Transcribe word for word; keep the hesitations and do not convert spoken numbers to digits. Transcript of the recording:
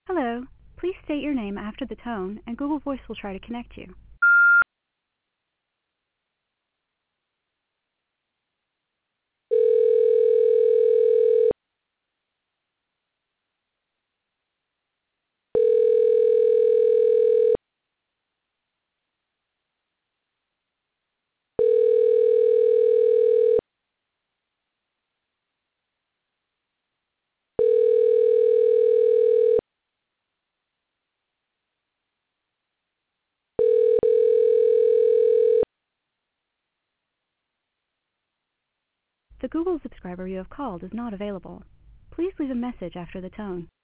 Hello. Please state your name after the tone, and Google Voice will try to connect you. The Google subscriber you have called is not available. Please leave a message after the tone.